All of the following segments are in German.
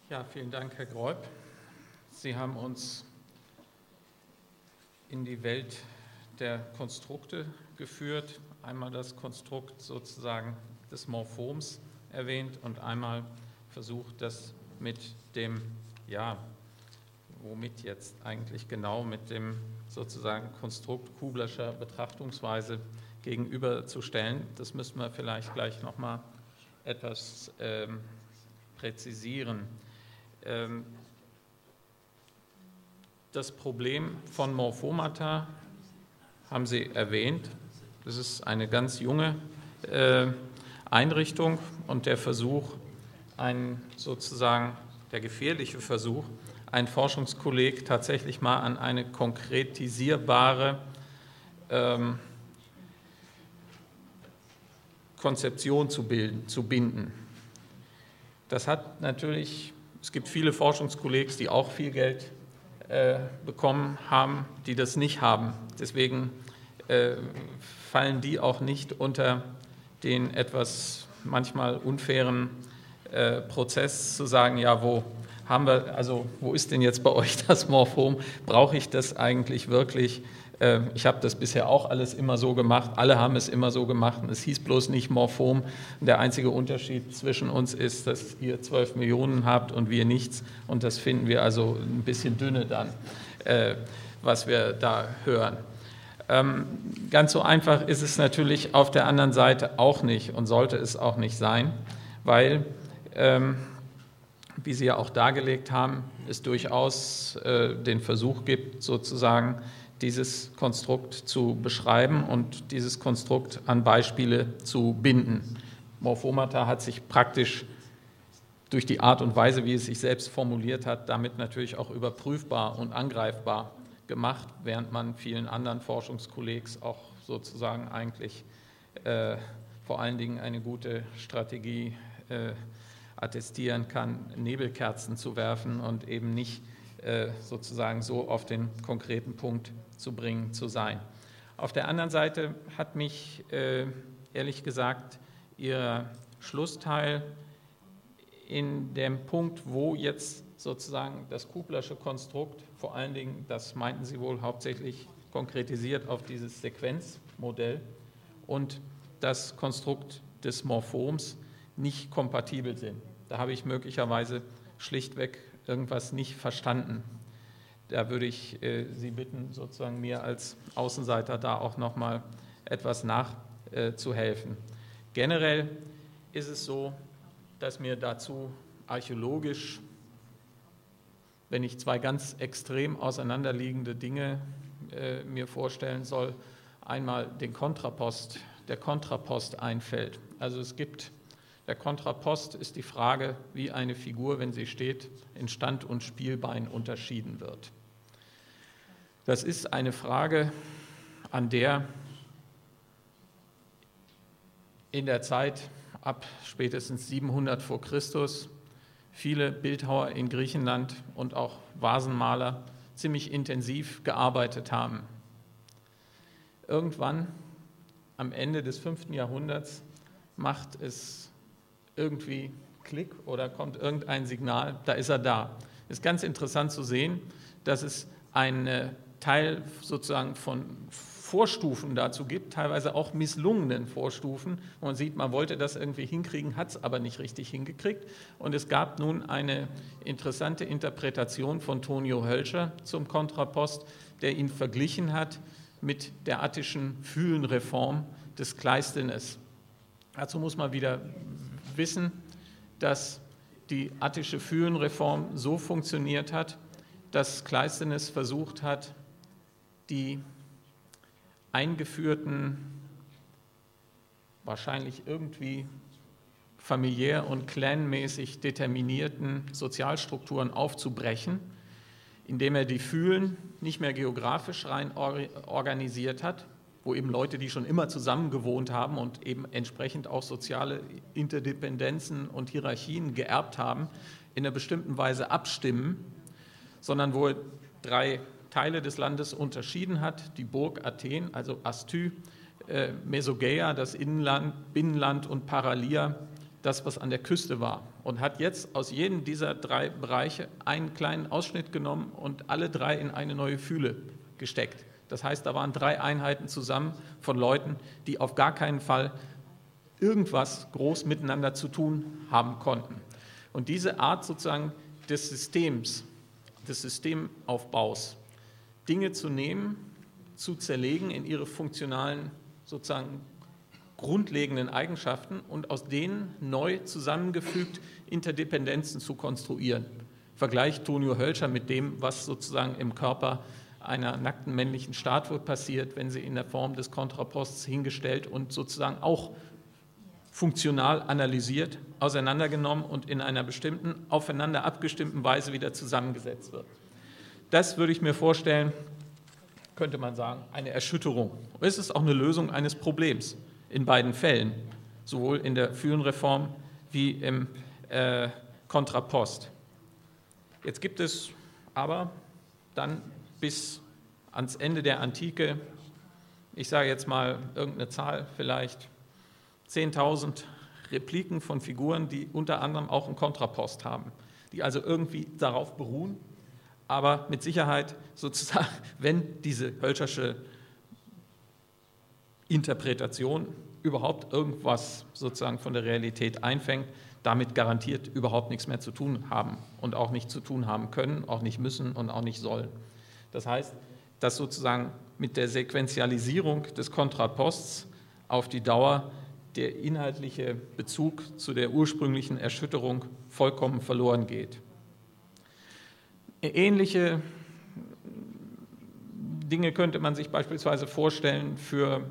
Ja, vielen Dank, Herr Groib. Sie haben uns in die Welt der Konstrukte geführt. Einmal das Konstrukt sozusagen des Morphoms erwähnt und einmal versucht, das mit dem, womit jetzt eigentlich genau, mit dem sozusagen Konstrukt Kublerscher Betrachtungsweise gegenüberzustellen. Das müssen wir vielleicht gleich nochmal etwas präzisieren. Das Problem von Morphomata haben Sie erwähnt. Das ist eine ganz junge Einrichtung und der Versuch, der gefährliche Versuch, ein Forschungskolleg tatsächlich mal an eine konkretisierbare Konzeption zu binden. Das hat natürlich, es gibt viele Forschungskollegs, die auch viel Geld bekommen haben, die das nicht haben. Deswegen fallen die auch nicht unter den etwas manchmal unfairen Prozess zu sagen, ja, wo ist denn jetzt bei euch das Morphom? Brauche ich das eigentlich wirklich? Ich habe das bisher auch alles immer so gemacht, alle haben es immer so gemacht und es hieß bloß nicht Morphom. Der einzige Unterschied zwischen uns ist, dass ihr 12 Millionen habt und wir nichts und das finden wir also ein bisschen dünne dann, was wir da hören. Ganz so einfach ist es natürlich auf der anderen Seite auch nicht und sollte es auch nicht sein, weil, wie Sie ja auch dargelegt haben, es durchaus den Versuch gibt, sozusagen dieses Konstrukt zu beschreiben und dieses Konstrukt an Beispiele zu binden. Morphomata hat sich praktisch durch die Art und Weise, wie es sich selbst formuliert hat, damit natürlich auch überprüfbar und angreifbar gemacht, während man vielen anderen Forschungskollegs auch sozusagen eigentlich vor allen Dingen eine gute Strategie attestieren kann, Nebelkerzen zu werfen und eben nicht sozusagen so auf den konkreten Punkt zu bringen zu sein. Auf der anderen Seite hat mich ehrlich gesagt Ihr Schlussteil in dem Punkt, wo jetzt sozusagen das Kublersche Konstrukt, vor allen Dingen, das meinten Sie wohl hauptsächlich konkretisiert auf dieses Sequenzmodell und das Konstrukt des Morphoms nicht kompatibel sind. Da habe ich möglicherweise schlichtweg irgendwas nicht verstanden. Da würde ich Sie bitten, sozusagen mir als Außenseiter da auch nochmal etwas nachzuhelfen. Generell ist es so, dass mir dazu archäologisch, wenn ich zwei ganz extrem auseinanderliegende Dinge mir vorstellen soll, einmal der Kontrapost einfällt. Also der Kontrapost ist die Frage, wie eine Figur, wenn sie steht, in Stand und Spielbein unterschieden wird. Das ist eine Frage, an der in der Zeit ab spätestens 700 vor Christus viele Bildhauer in Griechenland und auch Vasenmaler ziemlich intensiv gearbeitet haben. Irgendwann am Ende des 5. Jahrhunderts macht es irgendwie Klick oder kommt irgendein Signal, da ist er da. Es ist ganz interessant zu sehen, dass es einen Teil sozusagen von Vorstufen dazu gibt, teilweise auch misslungenen Vorstufen. Man sieht, man wollte das irgendwie hinkriegen, hat es aber nicht richtig hingekriegt. Und es gab nun eine interessante Interpretation von Tonio Hölscher zum Kontrapost, der ihn verglichen hat mit der attischen Fühlenreform des Kleisthenes. Dazu muss man wieder wissen, dass die attische Fühlenreform so funktioniert hat, dass Kleisthenes versucht hat, die eingeführten, wahrscheinlich irgendwie familiär und clanmäßig determinierten Sozialstrukturen aufzubrechen, indem er die Fühlen nicht mehr geografisch rein organisiert hat, wo eben Leute, die schon immer zusammen gewohnt haben und eben entsprechend auch soziale Interdependenzen und Hierarchien geerbt haben, in einer bestimmten Weise abstimmen, sondern wo er 3 Teile des Landes unterschieden hat, die Burg Athen, also Astü, Mesogeia, das Binnenland und Paralia, das, was an der Küste war, und hat jetzt aus jedem dieser 3 Bereiche einen kleinen Ausschnitt genommen und alle 3 in eine neue Fühle gesteckt. Das heißt, da waren 3 Einheiten zusammen von Leuten, die auf gar keinen Fall irgendwas groß miteinander zu tun haben konnten. Und diese Art sozusagen des Systems, des Systemaufbaus, Dinge zu nehmen, zu zerlegen in ihre funktionalen, sozusagen grundlegenden Eigenschaften und aus denen neu zusammengefügt Interdependenzen zu konstruieren. Vergleicht Tonio Hölscher mit dem, was sozusagen im Körper einer nackten männlichen Statue passiert, wenn sie in der Form des Kontraposts hingestellt und sozusagen auch funktional analysiert, auseinandergenommen und in einer bestimmten, aufeinander abgestimmten Weise wieder zusammengesetzt wird. Das würde ich mir vorstellen, könnte man sagen, eine Erschütterung. Es ist auch eine Lösung eines Problems in beiden Fällen, sowohl in der Fühlenreform wie im Kontrapost. Jetzt gibt es aber dann bis ans Ende der Antike, ich sage jetzt mal irgendeine Zahl, vielleicht 10.000 Repliken von Figuren, die unter anderem auch einen Kontrapost haben, die also irgendwie darauf beruhen, aber mit Sicherheit sozusagen, wenn diese Hölschersche Interpretation überhaupt irgendwas sozusagen von der Realität einfängt, damit garantiert überhaupt nichts mehr zu tun haben und auch nicht zu tun haben können, auch nicht müssen und auch nicht sollen. Das heißt, dass sozusagen mit der Sequentialisierung des Kontraposts auf die Dauer der inhaltliche Bezug zu der ursprünglichen Erschütterung vollkommen verloren geht. Ähnliche Dinge könnte man sich beispielsweise vorstellen für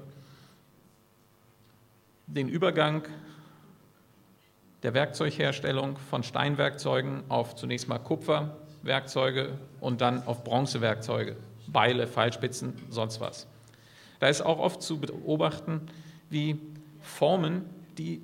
den Übergang der Werkzeugherstellung von Steinwerkzeugen auf zunächst mal Kupferwerkzeuge und dann auf Bronzewerkzeuge, Beile, Pfeilspitzen, sonst was. Da ist auch oft zu beobachten, wie Formen, die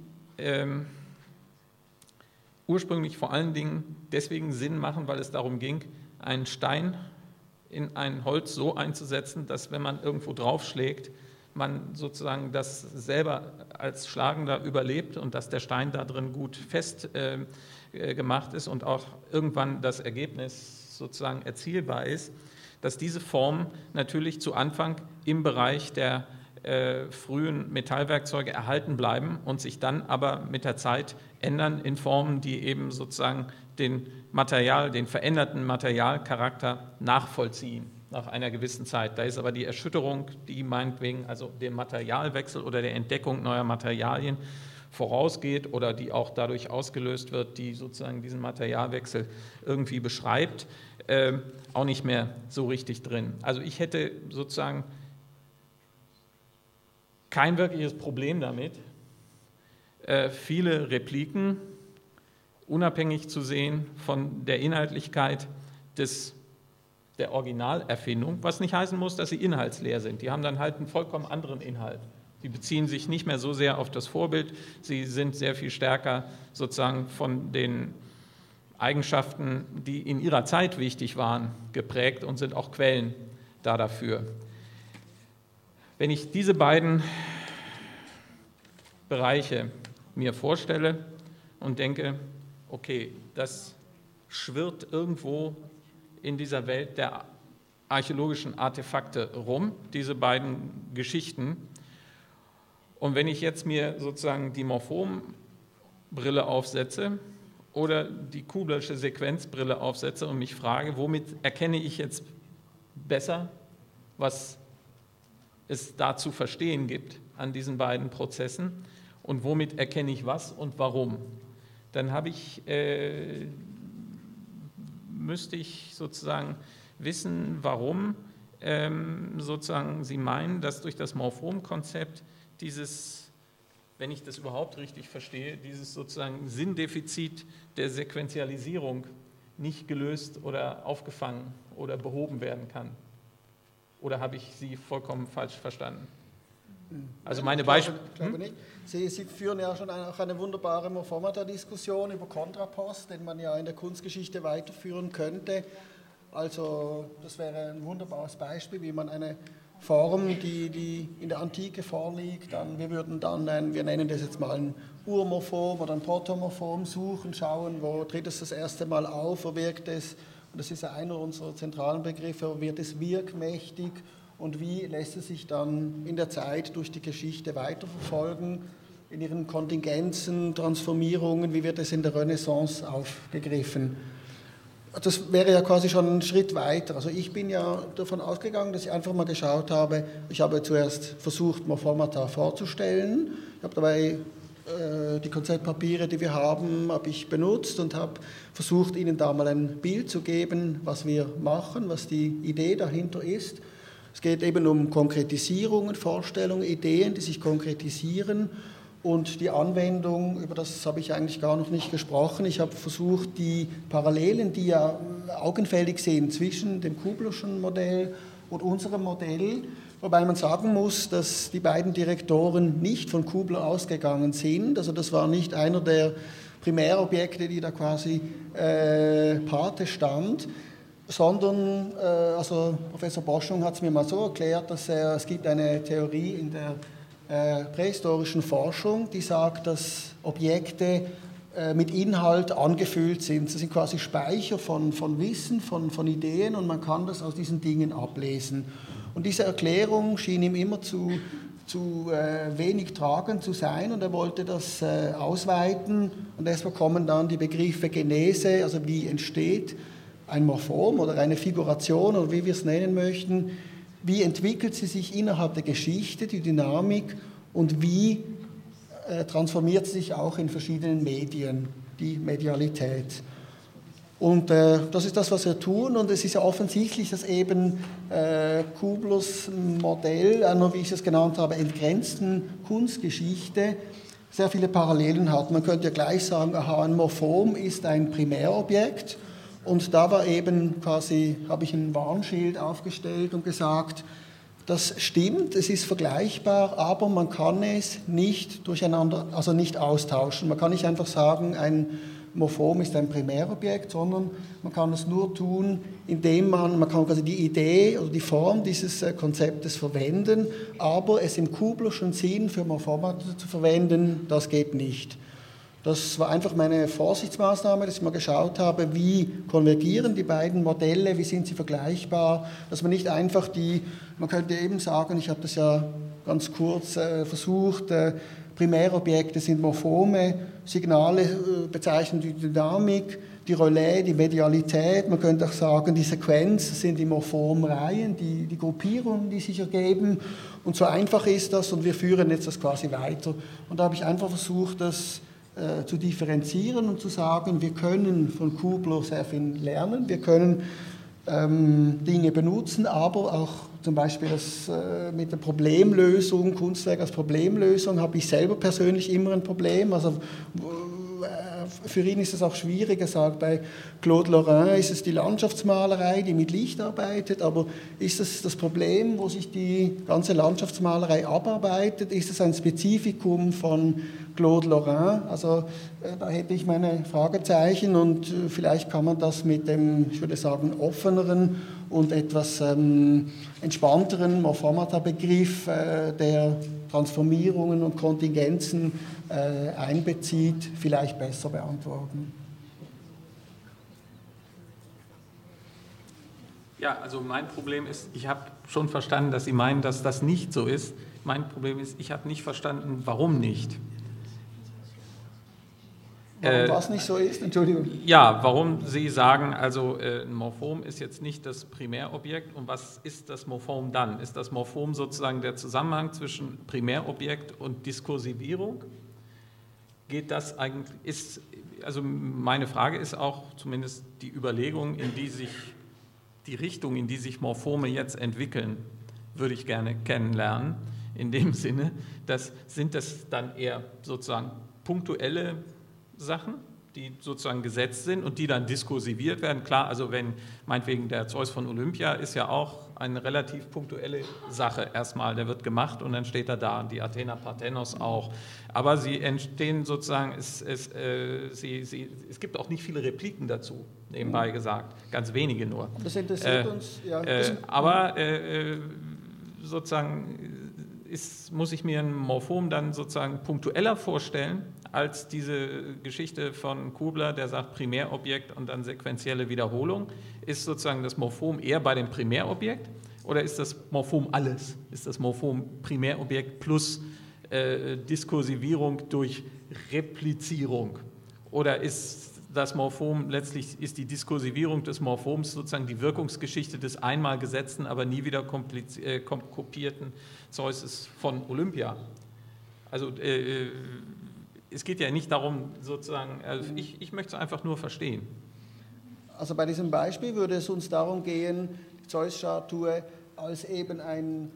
ursprünglich vor allen Dingen deswegen Sinn machen, weil es darum ging, einen Stein in ein Holz so einzusetzen, dass, wenn man irgendwo draufschlägt, man sozusagen das selber als Schlagender überlebt und dass der Stein da drin gut fest gemacht ist und auch irgendwann das Ergebnis sozusagen erzielbar ist, dass diese Formen natürlich zu Anfang im Bereich der frühen Metallwerkzeuge erhalten bleiben und sich dann aber mit der Zeit ändern in Formen, die eben sozusagen den veränderten Materialcharakter nachvollziehen nach einer gewissen Zeit. Da ist aber die Erschütterung, die meinetwegen also dem Materialwechsel oder der Entdeckung neuer Materialien vorausgeht oder die auch dadurch ausgelöst wird, die sozusagen diesen Materialwechsel irgendwie beschreibt, auch nicht mehr so richtig drin. Also ich hätte sozusagen kein wirkliches Problem damit, viele Repliken unabhängig zu sehen von der Inhaltlichkeit der Originalerfindung, was nicht heißen muss, dass sie inhaltsleer sind. Die haben dann halt einen vollkommen anderen Inhalt. Die beziehen sich nicht mehr so sehr auf das Vorbild, sie sind sehr viel stärker sozusagen von den Eigenschaften, die in ihrer Zeit wichtig waren, geprägt und sind auch Quellen dafür. Wenn ich diese beiden Bereiche mir vorstelle und denke, okay, das schwirrt irgendwo in dieser Welt der archäologischen Artefakte rum, diese beiden Geschichten. Und wenn ich jetzt mir sozusagen die Morphom-Brille aufsetze oder die Kublersche Sequenzbrille aufsetze und mich frage, womit erkenne ich jetzt besser, was es da zu verstehen gibt an diesen beiden Prozessen und womit erkenne ich was und warum, dann müsste ich sozusagen wissen, warum sozusagen Sie meinen, dass durch das Morphom-Konzept dieses, wenn ich das überhaupt richtig verstehe, dieses sozusagen Sinndefizit der Sequentialisierung nicht gelöst oder aufgefangen oder behoben werden kann. Oder habe ich Sie vollkommen falsch verstanden? Also meine Beispiele. Ich glaube nicht. Sie führen ja schon auch eine wunderbare Morphomata-Diskussion über Kontrapost, den man ja in der Kunstgeschichte weiterführen könnte. Also das wäre ein wunderbares Beispiel, wie man eine Form, die in der Antike vorliegt. Wir nennen das jetzt mal ein Urmorphom oder ein Protomorphom suchen, schauen, wo tritt es das erste Mal auf, wo wirkt es, und das ist ja einer unserer zentralen Begriffe, wo wird es wirkmächtig und wie lässt es sich dann in der Zeit durch die Geschichte weiterverfolgen, in ihren Kontingenzen, Transformierungen, wie wird es in der Renaissance aufgegriffen. Das wäre ja quasi schon ein Schritt weiter. Also ich bin ja davon ausgegangen, dass ich einfach mal geschaut habe, ich habe zuerst versucht, Morphomata vorzustellen. Ich habe dabei die Konzeptpapiere, die wir haben, habe ich benutzt und habe versucht, Ihnen da mal ein Bild zu geben, was wir machen, was die Idee dahinter ist. Es geht eben um Konkretisierungen, Vorstellungen, Ideen, die sich konkretisieren. Und die Anwendung, über das habe ich eigentlich gar noch nicht gesprochen. Ich habe versucht, die Parallelen, die ja augenfällig sind zwischen dem Kublerschen Modell und unserem Modell, wobei man sagen muss, dass die beiden Direktoren nicht von Kubler ausgegangen sind. Also das war nicht einer der Primärobjekte, die da quasi Pate stand, sondern also Professor Boschung hat es mir mal so erklärt, dass es gibt eine Theorie in der prähistorischen Forschung, die sagt, dass Objekte mit Inhalt angefüllt sind. Das sind quasi Speicher von Wissen, von Ideen, und man kann das aus diesen Dingen ablesen. Und diese Erklärung schien ihm immer zu wenig tragend zu sein, und er wollte das ausweiten, und deshalb kommen dann die Begriffe Genese, also wie entsteht ein Morphom oder eine Figuration oder wie wir es nennen möchten, wie entwickelt sie sich innerhalb der Geschichte, die Dynamik, und wie transformiert sie sich auch in verschiedenen Medien, die Medialität. Und das ist das, was wir tun, und es ist ja offensichtlich, dass eben Kublers Modell, wie ich es genannt habe, entgrenzten Kunstgeschichte sehr viele Parallelen hat. Man könnte ja gleich sagen, ein Morphom ist ein Primärobjekt. Und da war eben quasi, habe ich ein Warnschild aufgestellt und gesagt, das stimmt, es ist vergleichbar, aber man kann es nicht durcheinander, also nicht austauschen. Man kann nicht einfach sagen, ein Morphom ist ein Primärobjekt, sondern man kann es nur tun, indem man kann quasi die Idee oder die Form dieses Konzeptes verwenden, aber es im Kublerschen Sinn für Morphomata zu verwenden, das geht nicht. Das war einfach meine Vorsichtsmaßnahme, dass ich mal geschaut habe, wie konvergieren die beiden Modelle, wie sind sie vergleichbar, dass man nicht einfach man könnte eben sagen, ich habe das ja ganz kurz versucht, Primärobjekte sind Morphome, Signale bezeichnen die Dynamik, die Relais, die Medialität, man könnte auch sagen, die Sequenz sind die Morphomreihen, die Gruppierungen, die sich ergeben, und so einfach ist das, und wir führen jetzt das quasi weiter. Und da habe ich einfach versucht, das zu differenzieren und zu sagen, wir können von Kubler sehr viel lernen, wir können Dinge benutzen, aber auch zum Beispiel das mit der Problemlösung, Kunstwerk als Problemlösung, habe ich selber persönlich immer ein Problem. Also für ihn ist es auch schwierig, er sagt, bei Claude Lorrain ist es die Landschaftsmalerei, die mit Licht arbeitet, aber ist es das Problem, wo sich die ganze Landschaftsmalerei abarbeitet, ist es ein Spezifikum von Claude Lorrain? Also da hätte ich meine Fragezeichen, und vielleicht kann man das mit dem, ich würde sagen, offeneren und etwas entspannteren Morphomata-Begriff, der Transformierungen und Kontingenzen einbezieht, vielleicht besser beantworten. Ja, also mein Problem ist, ich habe schon verstanden, dass Sie meinen, dass das nicht so ist. Mein Problem ist, ich habe nicht verstanden, warum nicht. Warum was nicht so ist? Entschuldigung. Ja, warum Sie sagen, also ein Morphom ist jetzt nicht das Primärobjekt, und was ist das Morphom dann? Ist das Morphom sozusagen der Zusammenhang zwischen Primärobjekt und Diskursivierung? Geht das eigentlich, also meine Frage ist auch zumindest die Überlegung, die Richtung, in die sich Morphome jetzt entwickeln, würde ich gerne kennenlernen. In dem Sinne, sind das dann eher sozusagen punktuelle Sachen, die sozusagen gesetzt sind und die dann diskursiviert werden. Klar, also wenn meinetwegen der Zeus von Olympia ist ja auch eine relativ punktuelle Sache erstmal, der wird gemacht und dann steht er da, und die Athena Parthenos auch. Aber sie entstehen sozusagen, es gibt auch nicht viele Repliken dazu, nebenbei gesagt, ganz wenige nur. Das interessiert uns, ja. sozusagen muss ich mir ein Morphom dann sozusagen punktueller vorstellen als diese Geschichte von Kubler, der sagt Primärobjekt und dann sequentielle Wiederholung. Ist sozusagen das Morphom eher bei dem Primärobjekt oder ist das Morphom alles? Ist das Morphom Primärobjekt plus Diskursivierung durch Replizierung? Oder ist das Morphom, letztlich ist die Diskursivierung des Morphoms sozusagen die Wirkungsgeschichte des einmal gesetzten, aber nie wieder kopierten Zeuses von Olympia? Also es geht ja nicht darum, sozusagen, also ich möchte es einfach nur verstehen. Also bei diesem Beispiel würde es uns darum gehen, die Zeus-Statue als eben ein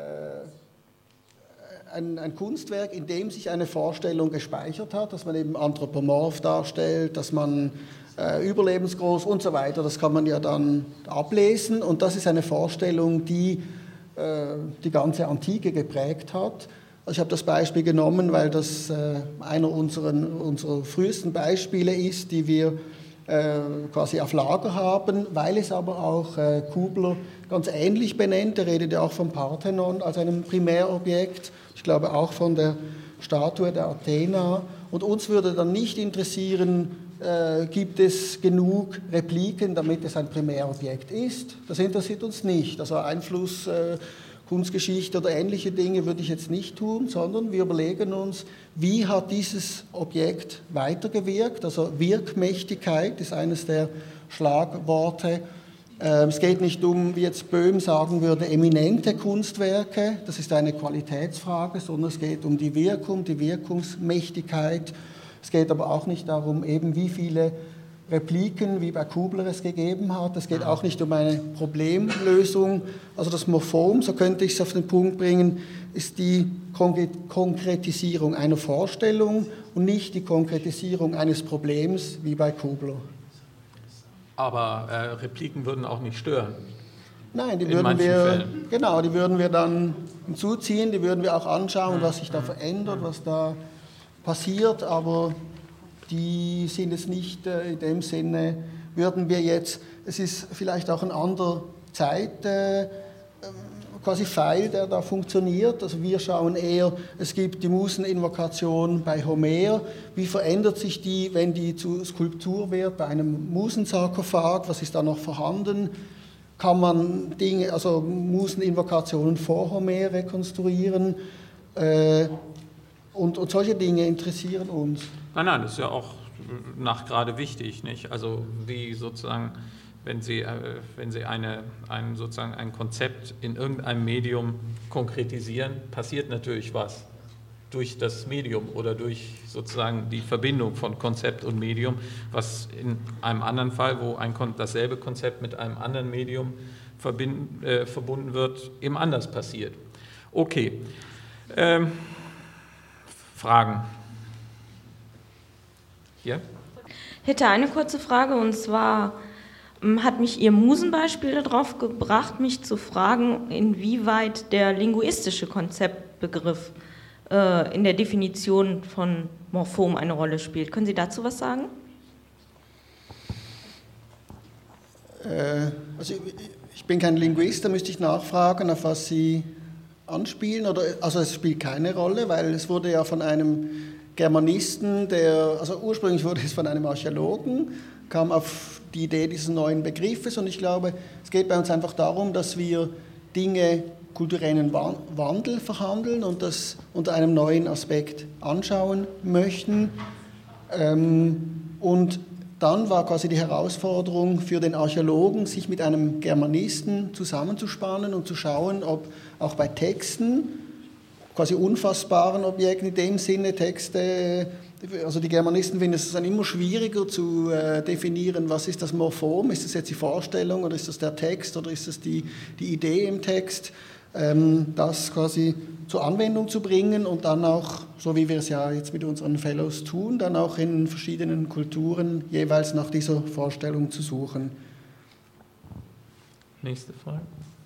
Kunstwerk, in dem sich eine Vorstellung gespeichert hat, dass man eben anthropomorph darstellt, dass man überlebensgroß und so weiter, das kann man ja dann ablesen und das ist eine Vorstellung, die die ganze Antike geprägt hat. Also ich habe das Beispiel genommen, weil das einer unserer frühesten Beispiele ist, die wir quasi auf Lager haben, weil es aber auch Kubler ganz ähnlich benennt. Er redet ja auch vom Parthenon als einem Primärobjekt, ich glaube auch von der Statue der Athena. Und uns würde dann nicht interessieren, gibt es genug Repliken, damit es ein Primärobjekt ist. Das interessiert uns nicht. Also Einfluss Kunstgeschichte oder ähnliche Dinge würde ich jetzt nicht tun, sondern wir überlegen uns, wie hat dieses Objekt weitergewirkt, also Wirkmächtigkeit ist eines der Schlagworte. Es geht nicht um, wie jetzt Böhm sagen würde, eminente Kunstwerke, das ist eine Qualitätsfrage, sondern es geht um die Wirkung, die Wirkungsmächtigkeit. Es geht aber auch nicht darum, eben wie viele Repliken, wie bei Kubler es gegeben hat. Es geht auch nicht um eine Problemlösung. Also das Morphom, so könnte ich es auf den Punkt bringen, ist die Konkretisierung einer Vorstellung und nicht die Konkretisierung eines Problems wie bei Kubler. Aber Repliken würden auch nicht stören. Nein, die würden wir dann hinzuziehen, die würden wir auch anschauen, was sich da verändert, was da passiert, aber die sind es nicht in dem Sinne, würden wir jetzt, es ist vielleicht auch ein anderer Zeit, quasi Pfeil, der da funktioniert. Also wir schauen eher, es gibt die Museninvokation bei Homer, wie verändert sich die, wenn die zu Skulptur wird, bei einem Musensarkophag, was ist da noch vorhanden? Kann man Dinge, also Museninvokationen vor Homer rekonstruieren? Und solche Dinge interessieren uns. Nein, das ist ja auch nachgerade wichtig, nicht? Also wie sozusagen, wenn Sie ein Konzept in irgendeinem Medium konkretisieren, passiert natürlich was durch das Medium oder durch sozusagen die Verbindung von Konzept und Medium, was in einem anderen Fall, wo dasselbe Konzept mit einem anderen Medium verbunden wird, eben anders passiert. Okay. Fragen? Ja? Ich hätte eine kurze Frage, und zwar hat mich Ihr Musenbeispiel darauf gebracht, mich zu fragen, inwieweit der linguistische Konzeptbegriff in der Definition von Morphom eine Rolle spielt. Können Sie dazu was sagen? Also ich bin kein Linguist, da müsste ich nachfragen, auf was Sie anspielen. Also es spielt keine Rolle, weil es wurde ja von einem Germanisten, also ursprünglich wurde es von einem Archäologen, kam auf die Idee dieses neuen Begriffes und ich glaube, es geht bei uns einfach darum, dass wir Dinge kulturellen Wandel verhandeln und das unter einem neuen Aspekt anschauen möchten. Und dann war quasi die Herausforderung für den Archäologen, sich mit einem Germanisten zusammenzuspannen und zu schauen, ob auch bei Texten, quasi unfassbaren Objekten in dem Sinne, Texte, also die Germanisten finden es dann immer schwieriger zu definieren, was ist das Morphom, ist das jetzt die Vorstellung oder ist das der Text oder ist das die Idee im Text, das quasi zur Anwendung zu bringen und dann auch, so wie wir es ja jetzt mit unseren Fellows tun, dann auch in verschiedenen Kulturen jeweils nach dieser Vorstellung zu suchen. Nächste Frage.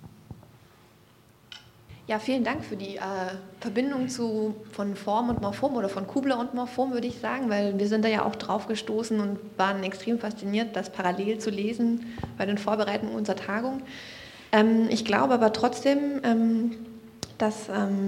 Ja, vielen Dank für die Verbindung von Form und Morphom oder von Kubler und Morphom, würde ich sagen, weil wir sind da ja auch drauf gestoßen und waren extrem fasziniert, das parallel zu lesen bei den Vorbereitungen unserer Tagung. Ich glaube aber trotzdem, dass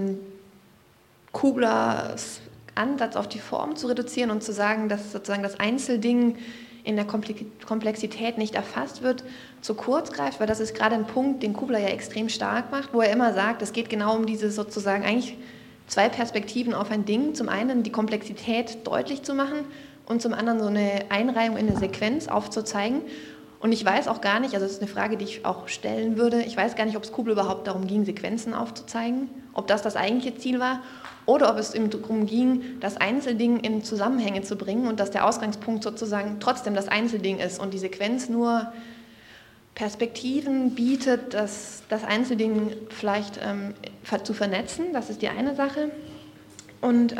Kublers Ansatz auf die Form zu reduzieren und zu sagen, dass sozusagen das Einzelding in der Komplexität nicht erfasst wird, zu kurz greift, weil das ist gerade ein Punkt, den Kubler ja extrem stark macht, wo er immer sagt, es geht genau um diese sozusagen eigentlich zwei Perspektiven auf ein Ding. Zum einen die Komplexität deutlich zu machen und zum anderen so eine Einreihung in eine Sequenz aufzuzeigen. Und ich weiß auch gar nicht, also das ist eine Frage, die ich auch stellen würde, ich weiß gar nicht, ob es Kubler überhaupt darum ging, Sequenzen aufzuzeigen, ob das eigentliche Ziel war oder ob es ihm darum ging, das Einzelding in Zusammenhänge zu bringen und dass der Ausgangspunkt sozusagen trotzdem das Einzelding ist und die Sequenz nur Perspektiven bietet, das Einzelding vielleicht zu vernetzen. Das ist die eine Sache. Und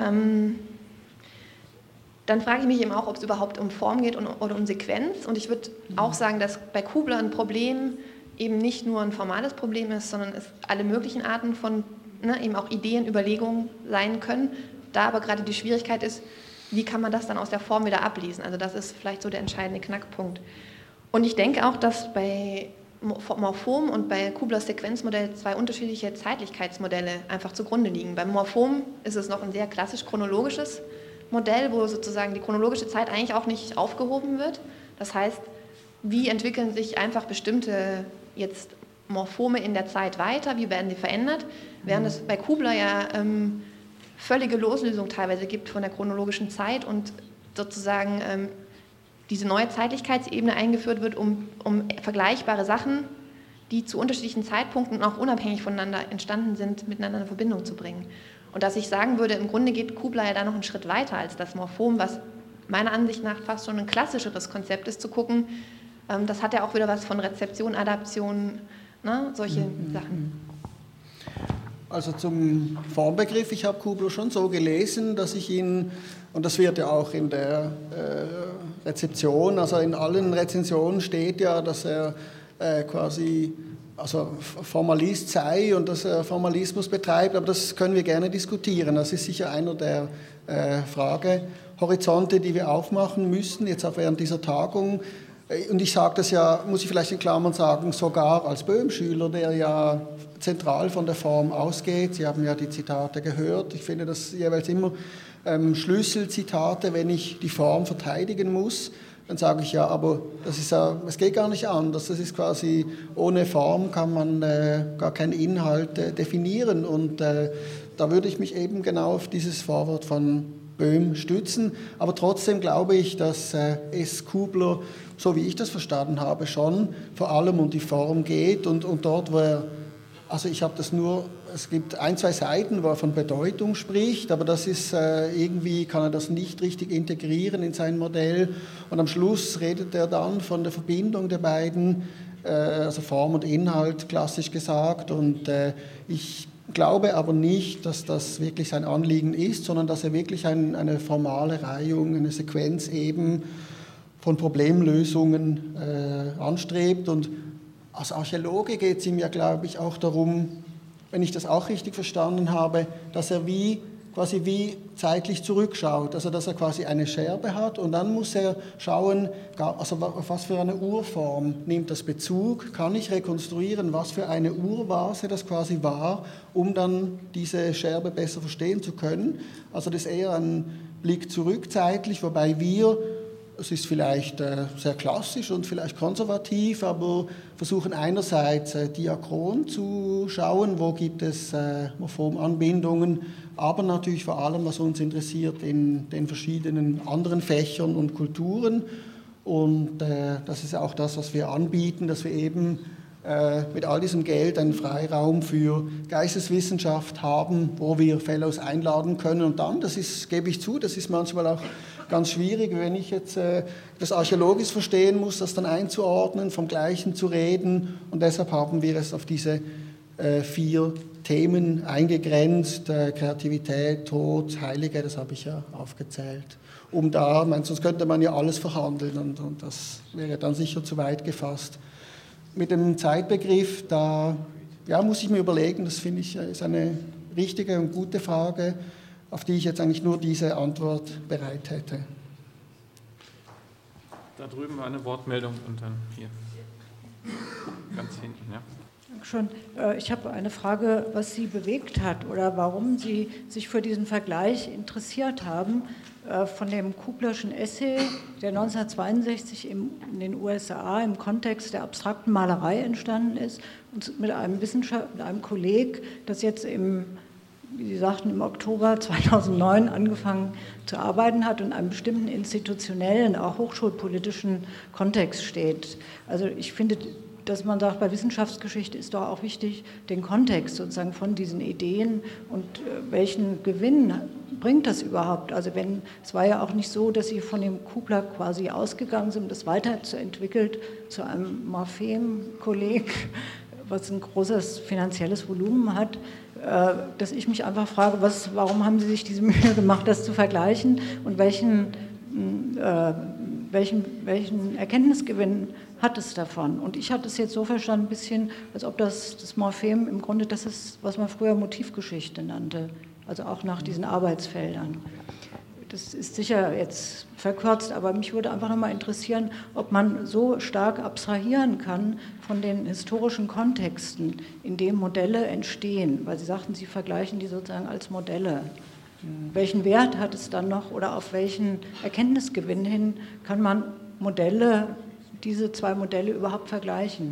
dann frage ich mich eben auch, ob es überhaupt um Form geht oder um Sequenz. Und ich würde auch sagen, dass bei Kubler ein Problem eben nicht nur ein formales Problem ist, sondern es alle möglichen Arten von eben auch Ideen, Überlegungen sein können. Da aber gerade die Schwierigkeit ist, wie kann man das dann aus der Form wieder ablesen? Also das ist vielleicht so der entscheidende Knackpunkt. Und ich denke auch, dass bei Morphom und bei Kublers Sequenzmodell zwei unterschiedliche Zeitlichkeitsmodelle einfach zugrunde liegen. Beim Morphom ist es noch ein sehr klassisch chronologisches Modell, wo sozusagen die chronologische Zeit eigentlich auch nicht aufgehoben wird. Das heißt, wie entwickeln sich einfach bestimmte jetzt Morphome in der Zeit weiter, wie werden sie verändert, während es bei Kubler ja völlige Loslösung teilweise gibt von der chronologischen Zeit und sozusagen diese neue Zeitlichkeitsebene eingeführt wird, um vergleichbare Sachen, die zu unterschiedlichen Zeitpunkten und auch unabhängig voneinander entstanden sind, miteinander in Verbindung zu bringen. Und dass ich sagen würde, im Grunde geht Kubler ja da noch einen Schritt weiter als das Morphom, was meiner Ansicht nach fast schon ein klassischeres Konzept ist, zu gucken, das hat ja auch wieder was von Rezeption, Adaption, ne, solche Sachen. Also zum Formbegriff, ich habe Kubler schon so gelesen, dass ich ihn, und das wird ja auch in der Rezeption, also in allen Rezensionen steht ja, dass er quasi Formalist sei und dass er Formalismus betreibt, aber das können wir gerne diskutieren. Das ist sicher einer der Fragehorizonte, die wir aufmachen müssen, jetzt auch während dieser Tagung. Und ich sage das ja, muss ich vielleicht in Klammern sagen, sogar als Böhm-Schüler, der ja zentral von der Form ausgeht. Sie haben ja die Zitate gehört. Ich finde das jeweils immer Schlüsselzitate, wenn ich die Form verteidigen muss. Dann sage ich ja, aber es geht gar nicht anders. Das ist quasi, ohne Form kann man gar keinen Inhalt definieren. Und da würde ich mich eben genau auf dieses Vorwort von Böhm stützen. Aber trotzdem glaube ich, dass es Kubler, so wie ich das verstanden habe, schon vor allem um die Form geht. Und dort, wo er, also ich habe das nur, es gibt 1, 2 Seiten, wo er von Bedeutung spricht, aber das ist irgendwie, kann er das nicht richtig integrieren in sein Modell. Und am Schluss redet er dann von der Verbindung der beiden, also Form und Inhalt, klassisch gesagt. Und ich glaube aber nicht, dass das wirklich sein Anliegen ist, sondern dass er wirklich eine formale Reihung, eine Sequenz eben von Problemlösungen anstrebt. Und als Archäologe geht es ihm ja, glaube ich, auch darum, wenn ich das auch richtig verstanden habe, dass er quasi wie zeitlich zurückschaut, also dass er quasi eine Scherbe hat und dann muss er schauen, also auf was für eine Urform nimmt das Bezug, kann ich rekonstruieren, was für eine Urvase das quasi war, um dann diese Scherbe besser verstehen zu können. Also das ist eher ein Blick zurück zeitlich, wobei es ist vielleicht sehr klassisch und vielleicht konservativ, aber versuchen einerseits diachron zu schauen, wo gibt es Morphomanbindungen, aber natürlich vor allem, was uns interessiert, in den verschiedenen anderen Fächern und Kulturen. Und das ist auch das, was wir anbieten, dass wir eben mit all diesem Geld einen Freiraum für Geisteswissenschaft haben, wo wir Fellows einladen können. Und dann, gebe ich zu, das ist manchmal auch ganz schwierig, wenn ich jetzt das archäologisch verstehen muss, das dann einzuordnen, vom Gleichen zu reden. Und deshalb haben wir es auf diese 4 Themen eingegrenzt: Kreativität, Tod, Heilige, das habe ich ja aufgezählt. Sonst könnte man ja alles verhandeln und das wäre dann sicher zu weit gefasst. Mit dem Zeitbegriff, da muss ich mir überlegen, das finde ich ist eine richtige und gute Frage, auf die ich jetzt eigentlich nur diese Antwort bereit hätte. Da drüben war eine Wortmeldung und dann hier. Ganz hinten, ja. Schon. Ich habe eine Frage, was Sie bewegt hat oder warum Sie sich für diesen Vergleich interessiert haben von dem Kublerschen Essay, der 1962 in den USA im Kontext der abstrakten Malerei entstanden ist und mit einem Kollegen, das jetzt wie Sie sagten, im Oktober 2009 angefangen zu arbeiten hat und in einem bestimmten institutionellen, auch hochschulpolitischen Kontext steht. Also ich finde, dass man sagt, bei Wissenschaftsgeschichte ist doch auch wichtig, den Kontext sozusagen von diesen Ideen und welchen Gewinn bringt das überhaupt? Also es war ja auch nicht so, dass Sie von dem Kubler quasi ausgegangen sind, das weiterzuentwickeln zu einem Morphem-Kolleg, was ein großes finanzielles Volumen hat, dass ich mich einfach frage, warum haben Sie sich diese Mühe gemacht, das zu vergleichen und welchen Erkenntnisgewinn hat es davon? Und ich hatte es jetzt so verstanden, ein bisschen, als ob das Morphem im Grunde das ist, was man früher Motivgeschichte nannte, also auch nach diesen Arbeitsfeldern. Das ist sicher jetzt verkürzt, aber mich würde einfach nochmal interessieren, ob man so stark abstrahieren kann von den historischen Kontexten, in denen Modelle entstehen, weil Sie sagten, Sie vergleichen die sozusagen als Modelle. Welchen Wert hat es dann noch oder auf welchen Erkenntnisgewinn hin kann man diese zwei Modelle überhaupt vergleichen?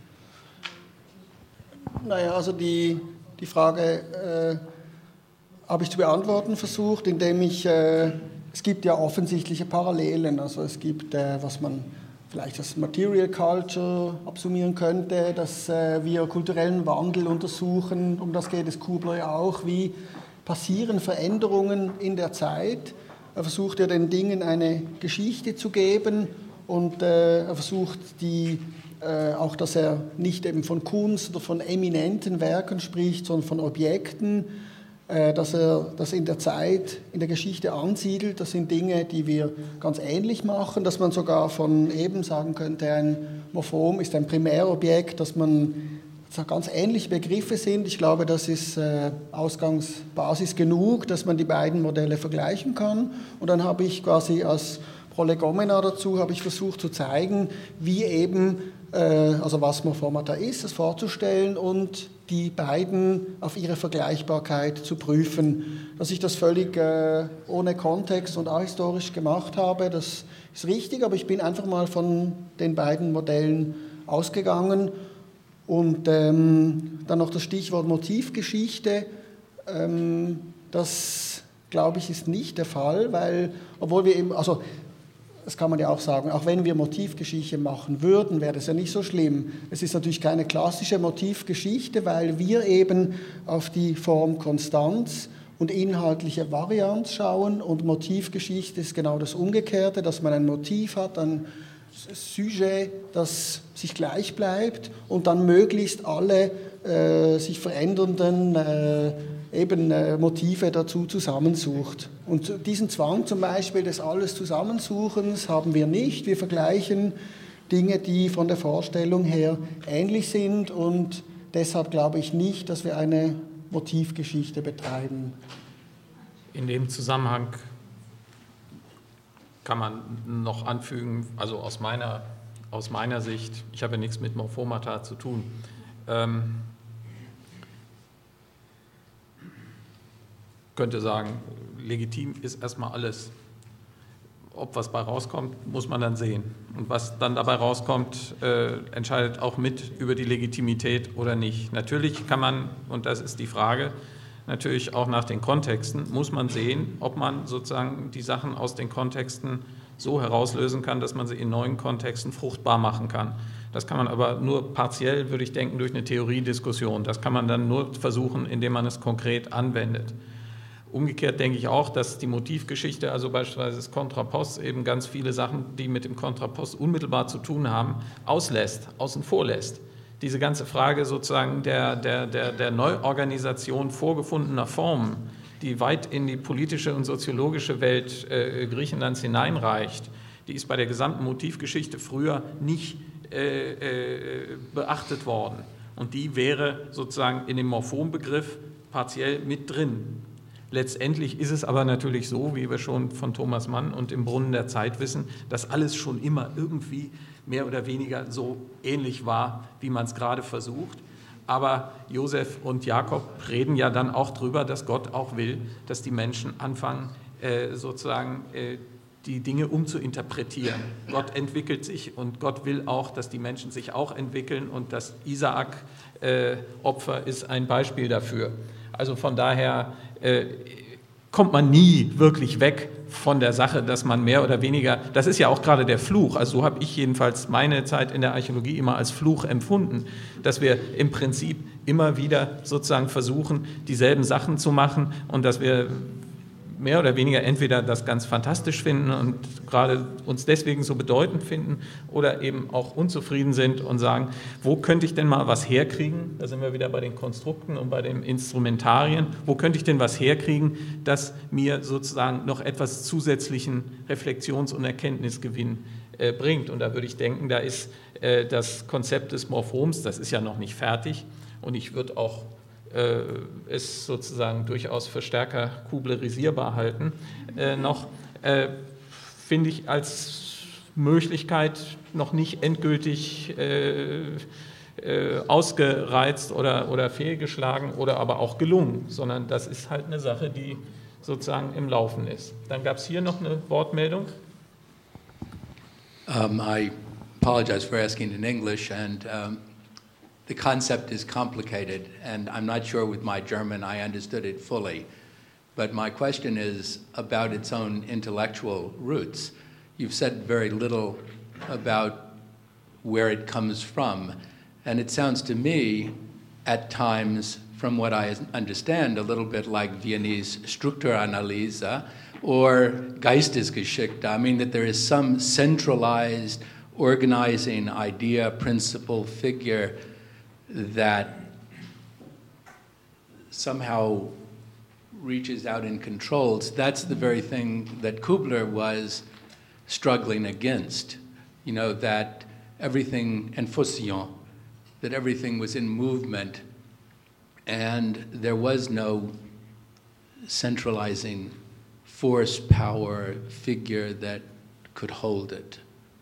Naja, also die Frage habe ich zu beantworten versucht, indem es gibt ja offensichtliche Parallelen. Also es gibt, was man vielleicht als Material Culture absummieren könnte, dass wir kulturellen Wandel untersuchen, um das geht es Kubler ja auch, wie passieren Veränderungen in der Zeit. Er versucht ja den Dingen eine Geschichte zu geben und er versucht auch, dass er nicht eben von Kunst oder von eminenten Werken spricht, sondern von Objekten, dass er das in der Zeit, in der Geschichte ansiedelt. Das sind Dinge, die wir ganz ähnlich machen, dass man sogar von eben sagen könnte, ein Morphom ist ein Primärobjekt, dass ganz ähnliche Begriffe sind. Ich glaube, das ist Ausgangsbasis genug, dass man die beiden Modelle vergleichen kann. Und dann habe ich quasi als Prolegomena dazu versucht zu zeigen, wie eben, also was Morphomata ist, das vorzustellen und die beiden auf ihre Vergleichbarkeit zu prüfen. Dass ich das völlig ohne Kontext und ahistorisch gemacht habe, das ist richtig, aber ich bin einfach mal von den beiden Modellen ausgegangen. Und dann noch das Stichwort Motivgeschichte, das glaube ich ist nicht der Fall, weil, obwohl wir eben, also das kann man ja auch sagen, auch wenn wir Motivgeschichte machen würden, wäre das ja nicht so schlimm. Es ist natürlich keine klassische Motivgeschichte, weil wir eben auf die Form Konstanz und inhaltliche Varianz schauen und Motivgeschichte ist genau das Umgekehrte, dass man ein Motiv hat, ein Sujet, das sich gleich bleibt und dann möglichst alle sich verändernden Motive dazu zusammensucht. Und diesen Zwang zum Beispiel des alles Zusammensuchens haben wir nicht. Wir vergleichen Dinge, die von der Vorstellung her ähnlich sind und deshalb glaube ich nicht, dass wir eine Motivgeschichte betreiben. In dem Zusammenhang kann man noch anfügen, also aus meiner Sicht, ich habe ja nichts mit Morphomata zu tun, könnte sagen, legitim ist erstmal alles. Ob was bei rauskommt, muss man dann sehen. Und was dann dabei rauskommt, entscheidet auch mit über die Legitimität oder nicht. Natürlich kann man, und das ist die Frage, natürlich auch nach den Kontexten, muss man sehen, ob man sozusagen die Sachen aus den Kontexten so herauslösen kann, dass man sie in neuen Kontexten fruchtbar machen kann. Das kann man aber nur partiell, würde ich denken, durch eine Theoriediskussion. Das kann man dann nur versuchen, indem man es konkret anwendet. Umgekehrt denke ich auch, dass die Motivgeschichte, also beispielsweise das Kontrapost, eben ganz viele Sachen, die mit dem Kontrapost unmittelbar zu tun haben, außen vor lässt. Diese ganze Frage sozusagen der Neuorganisation vorgefundener Formen, die weit in die politische und soziologische Welt Griechenlands hineinreicht, die ist bei der gesamten Motivgeschichte früher nicht beachtet worden. Und die wäre sozusagen in dem Morphombegriff partiell mit drin. Letztendlich ist es aber natürlich so, wie wir schon von Thomas Mann und im Brunnen der Zeit wissen, dass alles schon immer irgendwie mehr oder weniger so ähnlich war, wie man es gerade versucht. Aber Josef und Jakob reden ja dann auch drüber, dass Gott auch will, dass die Menschen anfangen, sozusagen die Dinge umzuinterpretieren. Gott entwickelt sich und Gott will auch, dass die Menschen sich auch entwickeln und das Isaak-Opfer ist ein Beispiel dafür. Also von daher kommt man nie wirklich weg von der Sache, dass man mehr oder weniger, das ist ja auch gerade der Fluch, also so habe ich jedenfalls meine Zeit in der Archäologie immer als Fluch empfunden, dass wir im Prinzip immer wieder sozusagen versuchen, dieselben Sachen zu machen und dass wir mehr oder weniger entweder das ganz fantastisch finden und gerade uns deswegen so bedeutend finden oder eben auch unzufrieden sind und sagen, wo könnte ich denn mal was herkriegen? Da sind wir wieder bei den Konstrukten und bei den Instrumentarien. Wo könnte ich denn was herkriegen, das mir sozusagen noch etwas zusätzlichen Reflexions- und Erkenntnisgewinn bringt? Und da würde ich denken, da ist das Konzept des Morphoms, das ist ja noch nicht fertig und ich würde auch es sozusagen durchaus für stärker kublerisierbar halten, noch, finde ich als Möglichkeit noch nicht endgültig ausgereizt oder fehlgeschlagen oder aber auch gelungen, sondern das ist halt eine Sache, die sozusagen im Laufen ist. Dann gab es hier noch eine Wortmeldung. I apologize for asking in English, and the concept is complicated, and I'm not sure with my German I understood it fully. But my question is about its own intellectual roots. You've said very little about where it comes from, and it sounds to me, at times, from what I understand, a little bit like Viennese Strukturanalyse or Geistesgeschichte. I mean that there is some centralized, organizing idea, principle, figure that somehow reaches out and controls. That's the very thing that Kubler was struggling against. You know, that everything, and Faucillon, that everything was in movement and there was no centralizing force, power, figure that could hold it.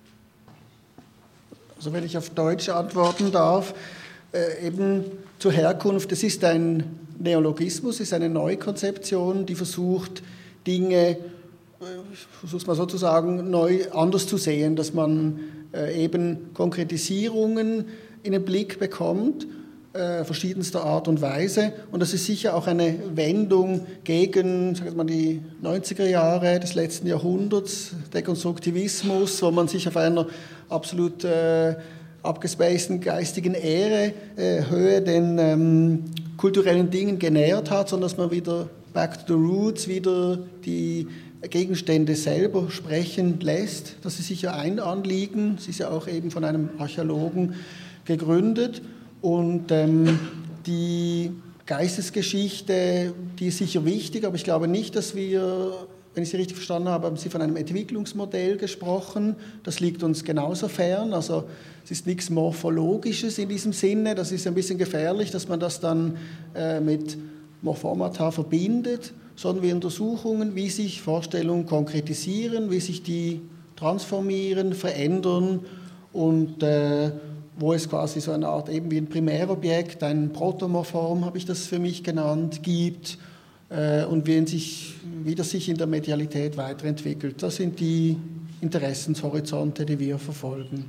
Also wenn ich auf Deutsch antworten darf, eben zur Herkunft, es ist ein Neologismus, es ist eine Neukonzeption, die versucht, Dinge, ich versuche es mal so zu sagen, anders zu sehen, dass man eben Konkretisierungen in den Blick bekommt, verschiedenster Art und Weise. Und das ist sicher auch eine Wendung gegen, sagen wir mal, die 90er Jahre des letzten Jahrhunderts, der Konstruktivismus, wo man sich auf einer absolut abgespaceden geistigen Höhe den kulturellen Dingen genähert hat, sondern dass man wieder back to the roots, wieder die Gegenstände selber sprechen lässt. Das ist sicher ein Anliegen. Es ist ja auch eben von einem Archäologen gegründet. Und die Geistesgeschichte, die ist sicher wichtig, aber ich glaube nicht, dass wir, wenn ich Sie richtig verstanden habe, haben Sie von einem Entwicklungsmodell gesprochen. Das liegt uns genauso fern. Also es ist nichts Morphologisches in diesem Sinne. Das ist ein bisschen gefährlich, dass man das dann mit Morphomata verbindet, sondern wir Untersuchungen, wie sich Vorstellungen konkretisieren, wie sich die transformieren, verändern und wo es quasi so eine Art eben wie ein Primärobjekt, ein Protomorphom, habe ich das für mich genannt, gibt und wie das sich in der Medialität weiterentwickelt. Das sind die Interessenshorizonte, die wir verfolgen.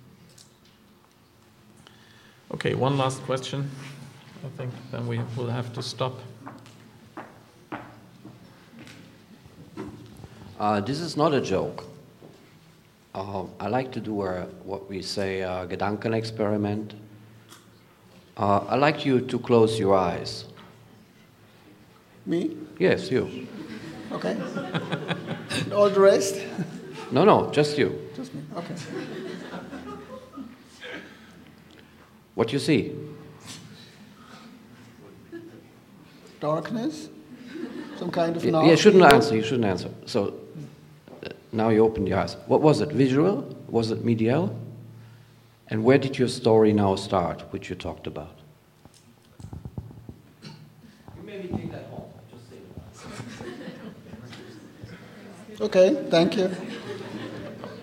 Okay, one last question. I think then we will have to stop. This is not a joke. I like to do what we say a Gedankenexperiment. I'd like you to close your eyes. Me? Yes, you. Okay. And all the rest? No, just you. Just me, okay. What you see? Darkness? Some kind of You shouldn't answer. So now you open your eyes. What was it, visual? Was it medial? And where did your story now start, which you talked about? You maybe take that home. Just say that. Okay, thank you.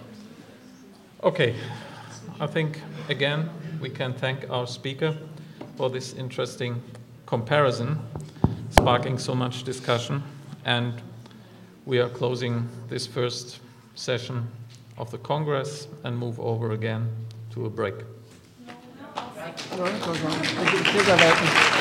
Okay, I think again we can thank our speaker for this interesting comparison, sparking so much discussion. And we are closing this first session of the Congress and move over again to a break. Ja,